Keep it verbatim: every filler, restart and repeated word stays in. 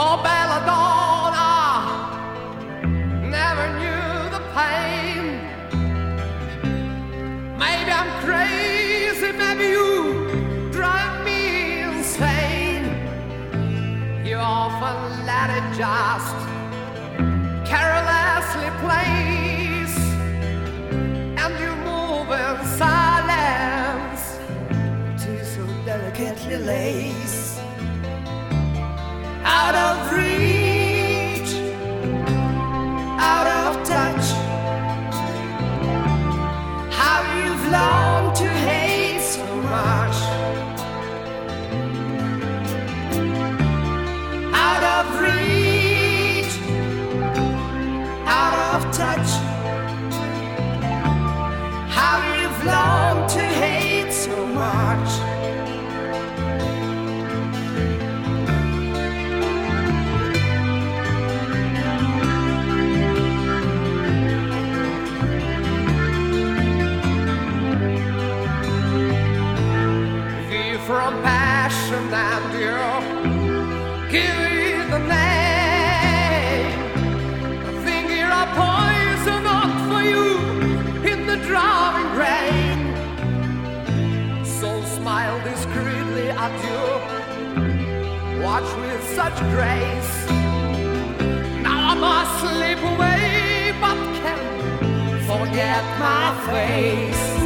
Oh, belladonna, never knew the pain. Maybe I'm crazy, maybe you drive me insane. You often let it just carelessly place, and you move in silence, tis so delicately lace. Out of reach, out of touch, how you've learned to hate so much. Out of reach, out of touch, how you've learned to hate so much. From passion and you give it the name. I think you're a poison up for you in the driving rain. So smile discreetly at you, watch with such grace. Now I must slip away, but can't forget my face.